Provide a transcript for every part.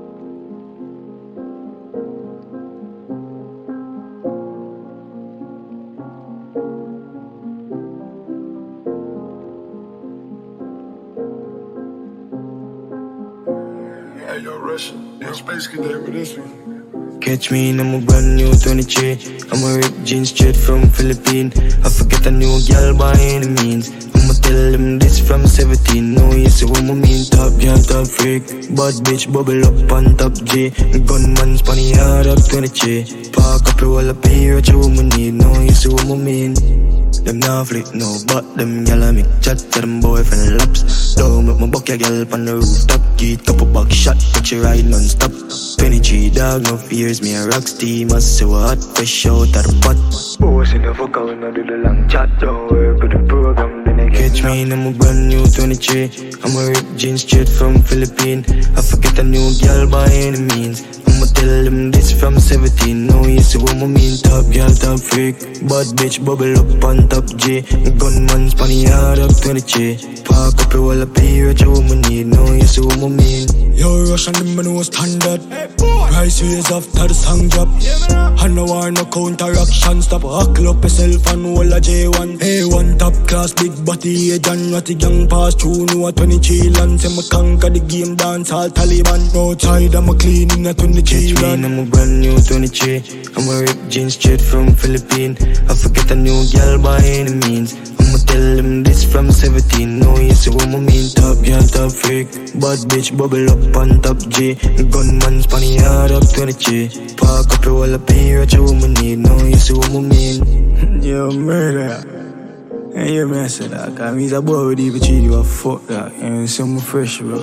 Hey, yo, Russian. Yo, Space Cadet with this one. Catch me in a brand new 23. I'm a ripped jeans straight from Philippines. I forget a new girl by any means. I'ma tell them this from 17. No, you see what I mean. Top girl, top freak. Bad bitch, bubble up on top G. Gunman, spanny hard up 23. Park up your wall up here, what you woman need. No, you see what I mean. Them nah flick, no, but them gyal a make chat to them boyfriend laps. Don't make my buck your gyal on the rooftop. Get couple back shot, but you ride non-stop. 23 dog, no fears, me a rock steam. I say what hot, fresh out of the pot. Boys in the fuck out, now do the long chat. Don't work with the program, then I catch me in a brand new 23. I'm a ripped jeans straight from Philippines. I forget a new girl by any means. I'ma tell them this from 17. No, you see what I mean. Top girl, top freak. Bad bitch, bubble up on top G. Gunman, spanny hard up 23. Park up your wall up here, what you woman need. No, you see what I mean. Yo, Russian, them no standard. Price raise after the song drop. I no want no counteraction. Stop huckle up yourself and hold a J1. A1 top class, big body agent. What the young pass through, no a 23 land. Say me conquer the game, dance all Taliban. Outside, I'm a clean in a 23 run. I'm a brand new 23. I'm a ripped jeans straight from Philippines. I forget a new girl by any means. I'ma tell them this from 17. No, you see what I mean. Top girl, top freak. Bad bitch, bubble up on top G. Gunman, spanny hard up 23. Park up your wall up here, what you woman need. No, you see what I mean. Yo, murder. And you man say that, cause me's a boy with even cheat you a fuck that. And something fresh, bro.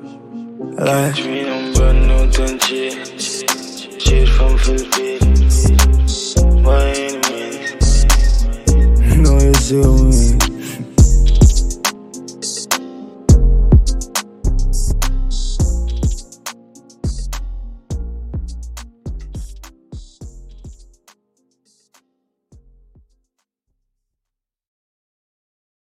Like, Catch me in a brand new 23. Straight from Philippines. By any means. no, you see what I mean.